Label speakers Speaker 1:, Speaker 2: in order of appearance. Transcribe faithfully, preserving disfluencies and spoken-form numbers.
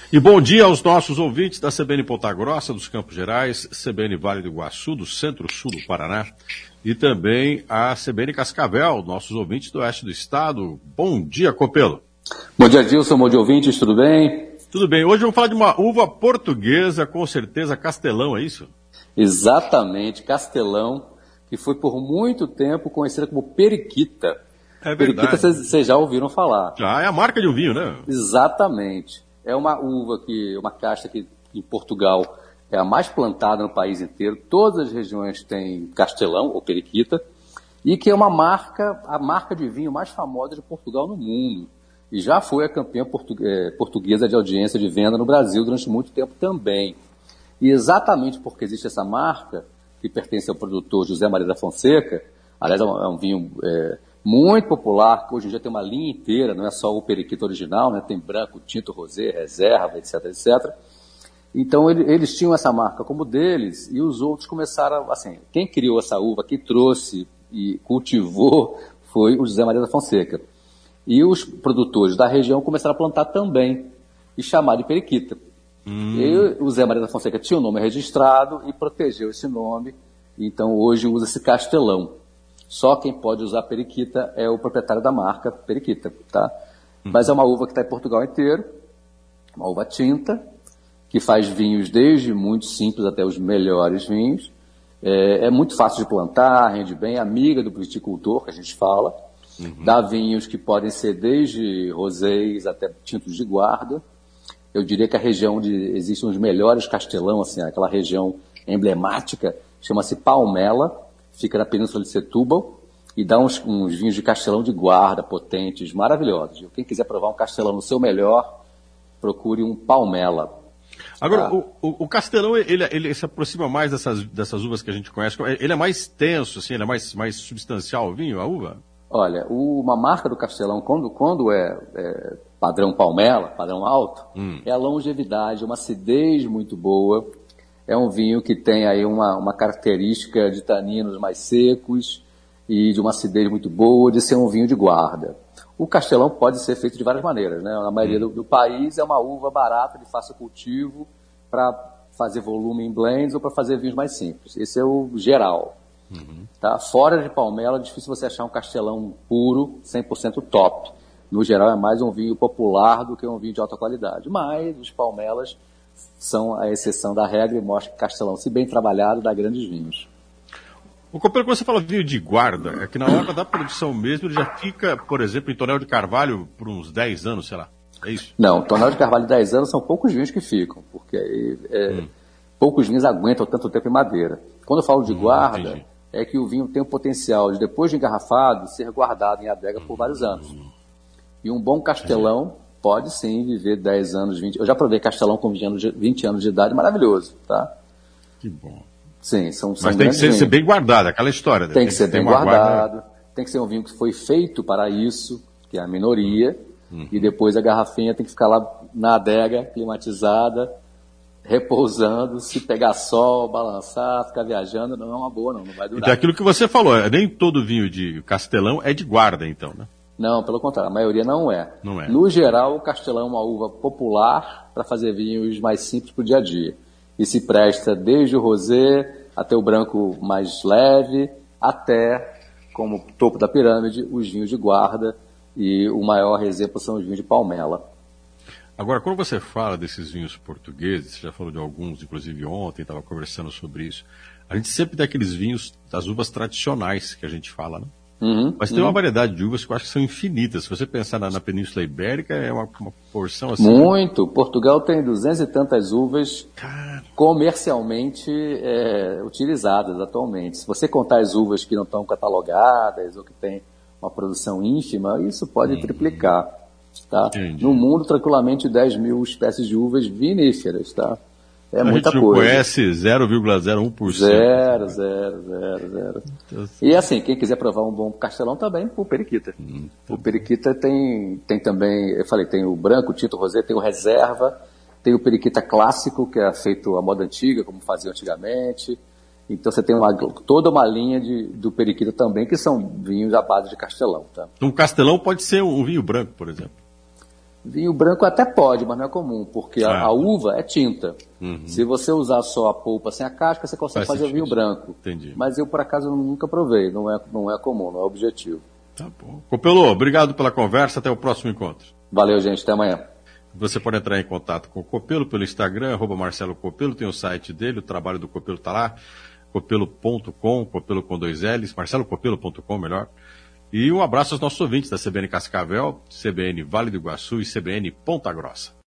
Speaker 1: E bom dia aos nossos ouvintes da C B N Ponta Grossa, dos Campos Gerais, C B N Vale do Iguaçu, do Centro-Sul do Paraná, e também a C B N Cascavel, nossos ouvintes do oeste do estado. Bom dia, Copelo.
Speaker 2: Bom dia, Dilson. Bom dia, ouvintes. Tudo bem?
Speaker 1: Tudo bem. Hoje vamos falar de uma uva portuguesa, com certeza, Castelão, é isso?
Speaker 2: Exatamente, Castelão, que foi por muito tempo conhecida como periquita.
Speaker 1: É verdade.
Speaker 2: Periquita, vocês já ouviram falar.
Speaker 1: Já é a marca de um vinho, né?
Speaker 2: Exatamente. É uma uva, que, uma casta que em Portugal é a mais plantada no país inteiro. Todas as regiões têm Castelão, ou periquita, e que é uma marca, a marca de vinho mais famosa de Portugal no mundo. E já foi a campeã portu- é, portuguesa de audiência de venda no Brasil durante muito tempo também. E exatamente porque existe essa marca, que pertence ao produtor José Maria da Fonseca, aliás, é um, é um vinho é, muito popular, que hoje em dia tem uma linha inteira, não é só o periquito original, né? Tem branco, tinto, rosé, reserva, etc, etcétera. Então ele, eles tinham essa marca como deles, e os outros começaram, assim, quem criou essa uva, quem trouxe e cultivou foi o José Maria da Fonseca. E os produtores da região começaram a plantar também, e chamar de periquita. Hum. E o José Maria da Fonseca tinha o nome registrado e protegeu esse nome, então hoje usa-se Castelão. Só quem pode usar periquita é o proprietário da marca periquita, tá? Hum. Mas é uma uva que está em Portugal inteiro, uma uva tinta, que faz vinhos desde muito simples até os melhores vinhos. É, é muito fácil de plantar, rende bem, amiga do viticultor, que a gente fala. Uhum. Dá vinhos que podem ser desde rosés até tintos de guarda. Eu diria que a região onde existem os melhores Castelão, assim, aquela região emblemática, chama-se Palmela, fica na Península de Setúbal, e dá uns, uns vinhos de Castelão de guarda, potentes, maravilhosos. Quem quiser provar um Castelão no seu melhor, procure um Palmela.
Speaker 1: Agora,
Speaker 2: Ah.
Speaker 1: o, o, o Castelão, ele, ele se aproxima mais dessas, dessas uvas que a gente conhece. Ele é mais tenso, assim, ele é mais, mais substancial o vinho, a uva?
Speaker 2: Olha, o, uma marca do Castelão, quando, quando é, é padrão Palmela, padrão alto, hum. é a longevidade, uma acidez muito boa. É um vinho que tem aí uma, uma característica de taninos mais secos e de uma acidez muito boa, de ser um vinho de guarda. O Castelão pode ser feito de várias maneiras, né? Na maioria do, do país é uma uva barata, de fácil cultivo, para fazer volume em blends ou para fazer vinhos mais simples. Esse é o geral. Uhum. Tá? Fora de Palmela, é difícil você achar um Castelão puro, cem por cento top. No geral, é mais um vinho popular do que um vinho de alta qualidade. Mas os Palmelas são a exceção da regra e mostram que Castelão, se bem trabalhado, dá grandes vinhos.
Speaker 1: O Copelo, quando você fala vinho de guarda, é que na hora da produção mesmo ele já fica, por exemplo, em tonel de carvalho por uns dez anos, sei lá. É isso?
Speaker 2: Não, tonel de carvalho de dez anos são poucos vinhos que ficam, porque é, hum. poucos vinhos aguentam tanto tempo em madeira. Quando eu falo de hum, guarda, entendi. É que o vinho tem o potencial de, depois de engarrafado, ser guardado em adega por vários anos. Hum. E um bom Castelão entendi. Pode sim viver dez anos, vinte. Eu já provei Castelão com vinte anos de, vinte anos de idade, maravilhoso, tá?
Speaker 1: Que bom.
Speaker 2: Sim, são, são
Speaker 1: Mas tem que ser, ser bem guardado, aquela história.
Speaker 2: Tem, tem que ser bem guardado, guarda... tem que ser um vinho que foi feito para isso, que é a minoria, uhum. E depois a garrafinha tem que ficar lá na adega, climatizada, repousando, se pegar sol, balançar, ficar viajando, não é uma boa não, não vai durar.
Speaker 1: Então aquilo que você falou, nem todo vinho de Castelão é de guarda então, né?
Speaker 2: Não, pelo contrário, a maioria não é.
Speaker 1: Não é.
Speaker 2: No geral, o Castelão é uma uva popular para fazer vinhos mais simples para o dia a dia. E se presta desde o rosé até o branco mais leve, até, como topo da pirâmide, os vinhos de guarda. E o maior exemplo são os vinhos de Palmela.
Speaker 1: Agora, quando você fala desses vinhos portugueses, você já falou de alguns, inclusive ontem, estava conversando sobre isso, a gente sempre tem aqueles vinhos das uvas tradicionais que a gente fala, né? Uhum, Mas tem uhum. uma variedade de uvas que eu acho que são infinitas. Se você pensar na, na Península Ibérica, é uma, uma porção assim...
Speaker 2: Muito. Portugal tem duzentas e tantas uvas Cara... comercialmente é, utilizadas atualmente. Se você contar as uvas que não estão catalogadas ou que têm uma produção ínfima, isso pode uhum. triplicar. Tá? No mundo, tranquilamente, dez mil espécies de uvas viníferas, tá? É
Speaker 1: a
Speaker 2: muita
Speaker 1: gente não
Speaker 2: coisa.
Speaker 1: Conhece zero vírgula zero um por cento.
Speaker 2: Zero, zero, zero, zero. E assim, quem quiser provar um bom Castelão também, o periquita. Hum, tá o periquita tem, tem também, eu falei, tem o branco, o tinto, o rosé, tem o reserva, tem o periquita clássico, que é feito à moda antiga, como fazia antigamente. Então você tem uma, toda uma linha de, do periquita também, que são vinhos à base de Castelão. Tá?
Speaker 1: Um Castelão pode ser um vinho branco, por exemplo.
Speaker 2: Vinho branco até pode, mas não é comum, porque a,
Speaker 1: Ah.
Speaker 2: a uva é tinta.
Speaker 1: Uhum.
Speaker 2: Se você usar só a polpa sem a casca, você consegue
Speaker 1: Faz
Speaker 2: fazer o vinho
Speaker 1: sentido.
Speaker 2: branco.
Speaker 1: Entendi.
Speaker 2: Mas eu, por acaso, nunca provei, não é, não é comum, não é objetivo.
Speaker 1: Tá bom. Copelo, obrigado pela conversa, até o próximo encontro.
Speaker 2: Valeu, gente, até amanhã.
Speaker 1: Você pode entrar em contato com o Copelo pelo Instagram, arroba Marcelo Copelo, tem o site dele, o trabalho do Copelo está lá, copelo ponto com, Copelo com dois L's, marcelo copelo ponto com, melhor. E um abraço aos nossos ouvintes da C B N Cascavel, C B N Vale do Iguaçu e C B N Ponta Grossa.